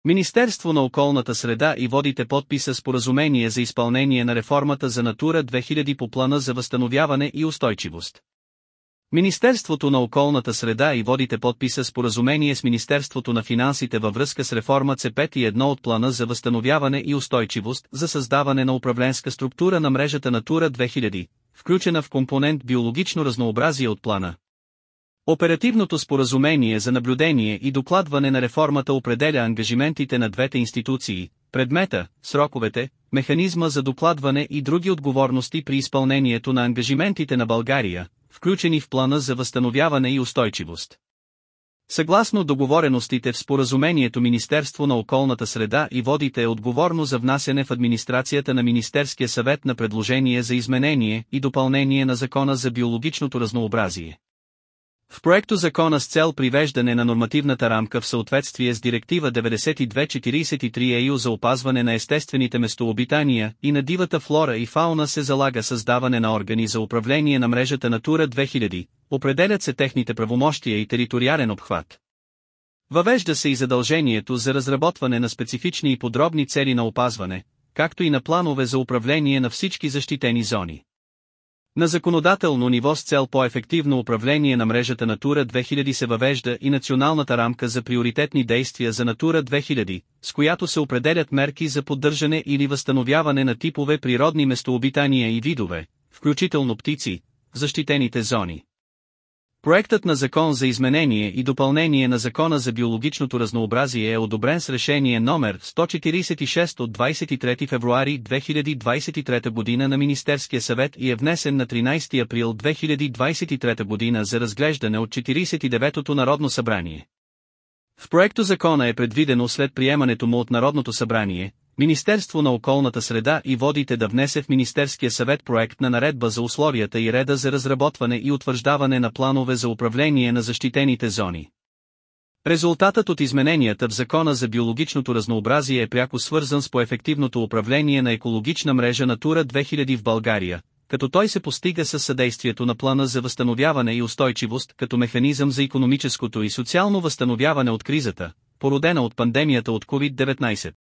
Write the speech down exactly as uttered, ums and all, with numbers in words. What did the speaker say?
Министерство на околната среда и водите подписа споразумение за изпълнение на реформата за Натура две хиляди по плана за възстановяване и устойчивост. Министерството на околната среда и водите подписа споразумение с Министерството на финансите във връзка с реформа Ц пет и едно от плана за възстановяване и устойчивост за създаване на управленска структура на мрежата Натура две хиляди, включена в компонент биологично разнообразие от плана. Оперативното споразумение за наблюдение и докладване на реформата определя ангажиментите на двете институции, предмета, сроковете, механизма за докладване и други отговорности при изпълнението на ангажиментите на България, включени в плана за възстановяване и устойчивост. Съгласно договореностите в споразумението Министерство на околната среда и водите е отговорно за внасяне в администрацията на Министерския съвет на предложение за изменение и допълнение на Закона за биологичното разнообразие. В проекто закона с цел привеждане на нормативната рамка в съответствие с Директива деветдесет и две четиридесет и три Е Ю за опазване на естествените местообитания и на дивата флора и фауна се залага създаване на органи за управление на мрежата Натура две хиляди, определят се техните правомощия и териториален обхват. Въвежда се и задължението за разработване на специфични и подробни цели на опазване, както и на планове за управление на всички защитени зони. На законодателно ниво с цел по-ефективно управление на мрежата Натура две хиляди се въвежда и националната рамка за приоритетни действия за Натура две хиляди, с която се определят мерки за поддържане или възстановяване на типове природни местообитания и видове, включително птици, в защитените зони. Проектът на закон за изменение и допълнение на Закона за биологичното разнообразие е одобрен с решение номер сто четиридесет и шест от двадесет и трети февруари две хиляди двадесет и трета година на Министерския съвет и е внесен на тринадесети април две хиляди двадесет и трета година за разглеждане от четиридесет и деветото Народно събрание. В проекто закона е предвидено след приемането му от Народното събрание, Министерство на околната среда и водите да внесе в Министерския съвет проект на наредба за условията и реда за разработване и утвърждаване на планове за управление на защитените зони. Резултатът от измененията в Закона за биологичното разнообразие е пряко свързан с по-ефективното управление на екологична мрежа Натура две хиляди в България, като той се постига със съдействието на плана за възстановяване и устойчивост като механизъм за икономическото и социално възстановяване от кризата, породена от пандемията от ковид деветнадесет.